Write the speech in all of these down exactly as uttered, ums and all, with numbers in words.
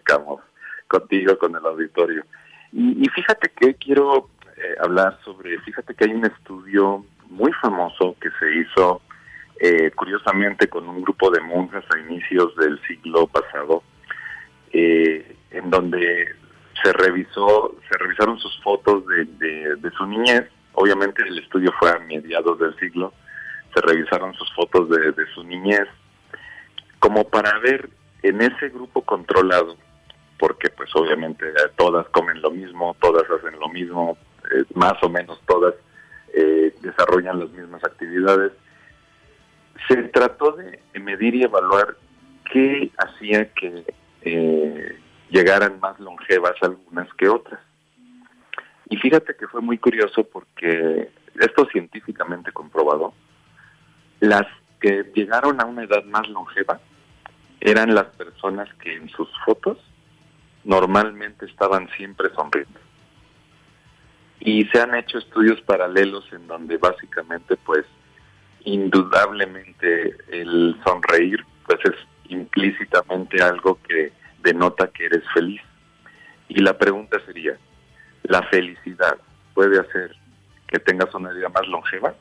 platicamos contigo, con el auditorio. Y, y fíjate que quiero eh, hablar sobre, fíjate que hay un estudio muy famoso que se hizo eh, curiosamente con un grupo de monjas a inicios del siglo pasado, eh, en donde se revisó, se revisaron sus fotos de, de, de su niñez. Obviamente el estudio fue a mediados del siglo. Se revisaron sus fotos de, de su niñez, como para ver en ese grupo controlado, porque pues obviamente todas comen lo mismo, todas hacen lo mismo, eh, más o menos todas eh, desarrollan las mismas actividades. Se trató de medir y evaluar qué hacía que eh, llegaran más longevas algunas que otras. Y fíjate que fue muy curioso porque esto científicamente comprobado, las que llegaron a una edad más longeva eran las personas que en sus fotos normalmente estaban siempre sonriendo. Y se han hecho estudios paralelos en donde básicamente, pues, indudablemente el sonreír, pues, es implícitamente algo que denota que eres feliz. Y la pregunta sería, ¿la felicidad puede hacer que tengas una vida más longeva?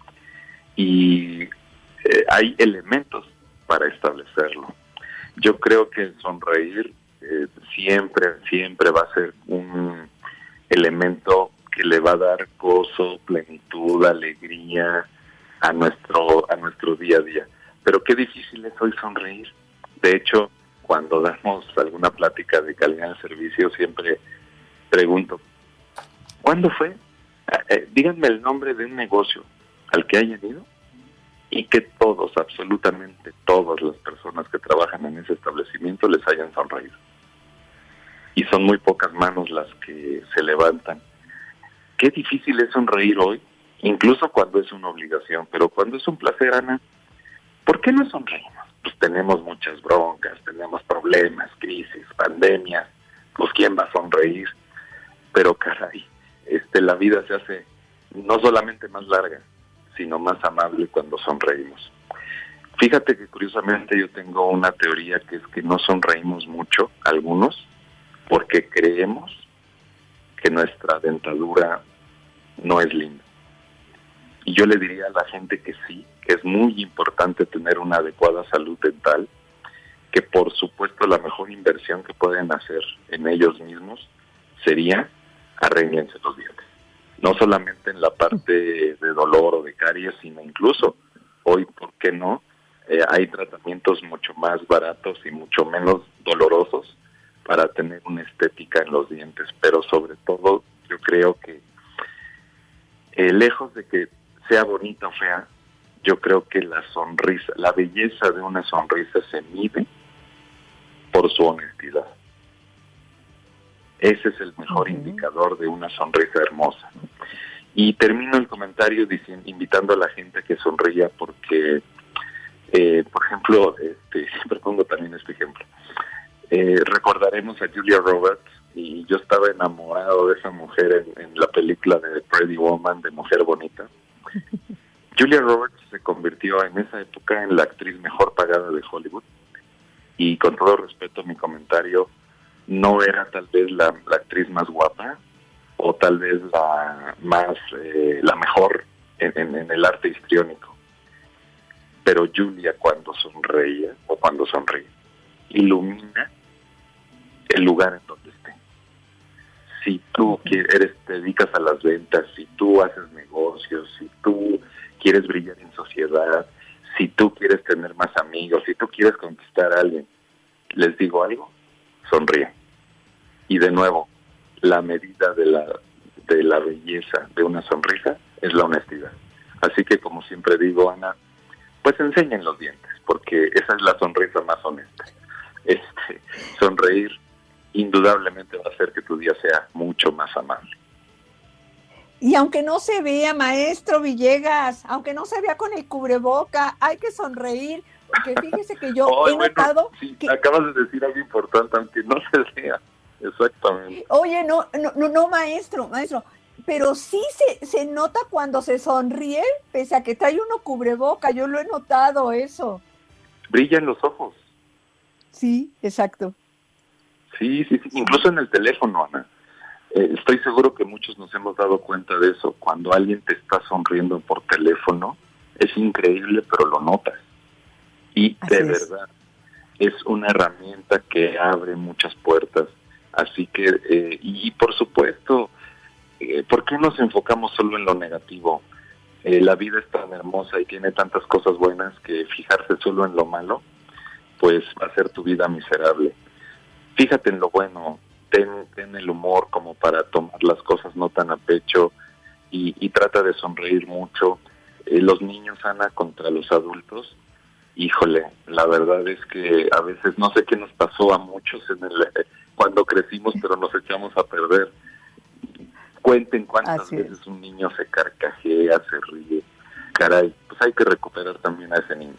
Y eh, hay elementos para establecerlo. Yo creo que el sonreír eh, siempre, siempre va a ser un elemento que le va a dar gozo, plenitud, alegría a nuestro, a nuestro día a día. Pero qué difícil es hoy sonreír. De hecho, cuando damos alguna plática de calidad de servicio, siempre pregunto, ¿cuándo fue? Eh, eh, díganme el nombre de un negocio al que hayan ido y que todos, absolutamente todas las personas que trabajan en ese establecimiento les hayan sonreído. Y son muy pocas manos las que se levantan. Qué difícil es sonreír hoy, incluso cuando es una obligación, pero cuando es un placer, Ana, ¿por qué no sonreímos? Pues tenemos muchas broncas, tenemos problemas, crisis, pandemias, pues ¿quién va a sonreír? Pero caray, este, la vida se hace no solamente más larga, sino más amable cuando sonreímos. Fíjate que curiosamente yo tengo una teoría que es que no sonreímos mucho, algunos, porque creemos que nuestra dentadura no es linda. Y yo le diría a la gente que sí, que es muy importante tener una adecuada salud dental, que por supuesto la mejor inversión que pueden hacer en ellos mismos sería arréglense los dientes. No solamente en la parte de dolor o de caries, sino incluso hoy, ¿por qué no? Eh, hay tratamientos mucho más baratos y mucho menos dolorosos para tener una estética en los dientes, pero sobre todo yo creo que eh, lejos de que sea bonita o fea, yo creo que la sonrisa, la belleza de una sonrisa se mide por su honestidad. Ese es el mejor uh-huh. indicador de una sonrisa hermosa. Y termino el comentario diciendo, invitando a la gente a que sonría porque, eh, por ejemplo, este, siempre pongo también este ejemplo. Eh, recordaremos a Julia Roberts, y yo estaba enamorado de esa mujer en, en la película de Pretty Woman, de Mujer Bonita. Julia Roberts se convirtió en esa época en la actriz mejor pagada de Hollywood, y con todo respeto a mi comentario, no era tal vez la, la actriz más guapa, o tal vez la más, eh, la mejor en, en, en el arte histriónico, pero Julia cuando sonreía, o cuando sonríe, ilumina el lugar en donde esté. Si tú quieres, eres, te dedicas a las ventas, si tú haces negocios, si tú quieres brillar en sociedad, si tú quieres tener más amigos, si tú quieres conquistar a alguien, les digo algo, sonríe. Y de nuevo, la medida de la de la belleza de una sonrisa es la honestidad. Así que, como siempre digo, Ana, pues enseñen los dientes, porque esa es la sonrisa más honesta. Este, sonreír indudablemente va a hacer que tu día sea mucho más amable. Y aunque no se vea, maestro Villegas, aunque no se vea con el cubreboca, hay que sonreír, porque fíjese que yo oh, he bueno, notado sí, que... acabas de decir algo importante, aunque no se vea. Exactamente. Oye, no, no, no, no, maestro, maestro, pero sí se, se nota cuando se sonríe, pese a que trae uno cubreboca, yo lo he notado eso. Brillan los ojos. Sí, exacto. Sí, sí, sí, incluso en el teléfono, Ana. Eh, estoy seguro que muchos nos hemos dado cuenta de eso. Cuando alguien te está sonriendo por teléfono, es increíble, pero lo notas. Y Así de es. verdad, es una herramienta que abre muchas puertas. Así que, eh, y, y por supuesto, eh, ¿por qué nos enfocamos solo en lo negativo? Eh, la vida es tan hermosa y tiene tantas cosas buenas que fijarse solo en lo malo, pues va a ser tu vida miserable. Fíjate en lo bueno, ten, ten el humor como para tomar las cosas no tan a pecho y, y trata de sonreír mucho. Eh, los niños, Ana, contra los adultos, híjole, la verdad es que a veces no sé qué nos pasó a muchos en el eh, cuando crecimos, pero nos echamos a perder. Cuenten cuántas Así veces es. un niño se carcajea, se ríe. Caray, pues hay que recuperar también a ese niño.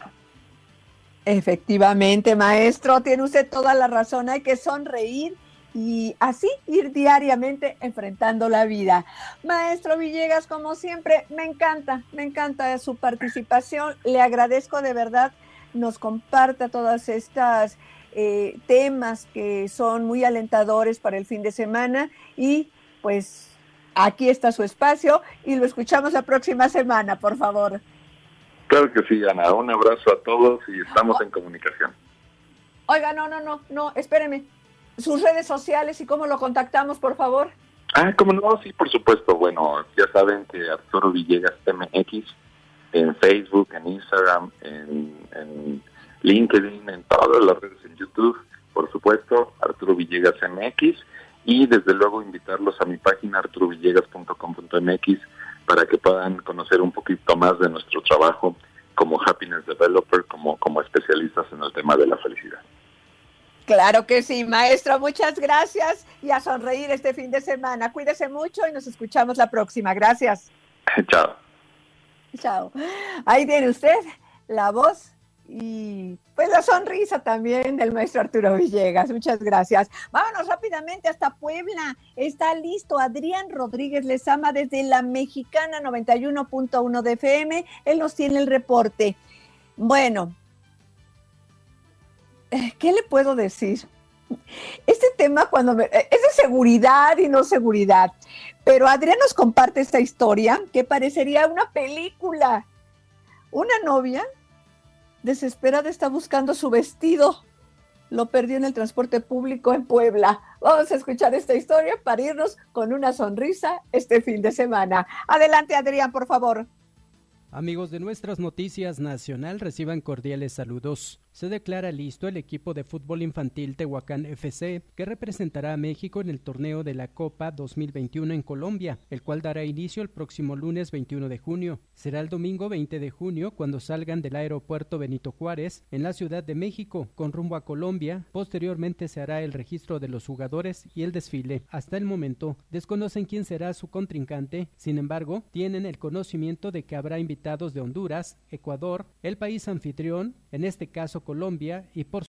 Efectivamente, maestro, tiene usted toda la razón, hay que sonreír y así ir diariamente enfrentando la vida. Maestro Villegas, como siempre, me encanta, me encanta su participación, le agradezco de verdad, nos comparta todas estas eh, temas que son muy alentadores para el fin de semana y pues aquí está su espacio y lo escuchamos la próxima semana, por favor. Claro que sí, Ana. Un abrazo a todos y estamos en comunicación. Oiga, no, no, no, no, espéreme. Sus redes sociales y cómo lo contactamos, por favor. Ah, ¿cómo no? Sí, por supuesto. Bueno, ya saben que Arturo Villegas M X en Facebook, en Instagram, en, en LinkedIn, en todas las redes, en YouTube, por supuesto, Arturo Villegas M X. Y desde luego invitarlos a mi página arturo villegas punto com punto m x para que puedan conocer un poquito más de nuestro trabajo como Happiness Developer, como, como especialistas en el tema de la felicidad. Claro que sí, maestro, muchas gracias y a sonreír este fin de semana. Cuídese mucho y nos escuchamos la próxima. Gracias. Chao. Chao. Ahí tiene usted la voz y pues la sonrisa también del maestro Arturo Villegas. Muchas gracias. Vámonos rápidamente hasta Puebla. Está listo Adrián Rodríguez Lezama desde la Mexicana noventa y uno punto uno de F M. Él nos tiene el reporte. Bueno, ¿qué le puedo decir? Este tema cuando me, es de seguridad y no seguridad, pero Adrián nos comparte esta historia que parecería una película. Una novia desesperada está buscando su vestido. Lo perdió en el transporte público en Puebla. Vamos a escuchar esta historia para irnos con una sonrisa este fin de semana. Adelante, Adrián, por favor. Amigos de Nuestras Noticias Nacional, reciban cordiales saludos. Se declara listo el equipo de fútbol infantil Tehuacán F C, que representará a México en el torneo de la Copa dos mil veintiuno en Colombia, el cual dará inicio el próximo lunes veintiuno de junio. Será el domingo veinte de junio cuando salgan del aeropuerto Benito Juárez, en la Ciudad de México, con rumbo a Colombia. Posteriormente se hará el registro de los jugadores y el desfile. Hasta el momento, desconocen quién será su contrincante, sin embargo, tienen el conocimiento de que habrá invitados de Honduras, Ecuador, el país anfitrión, en este caso Colombia, y por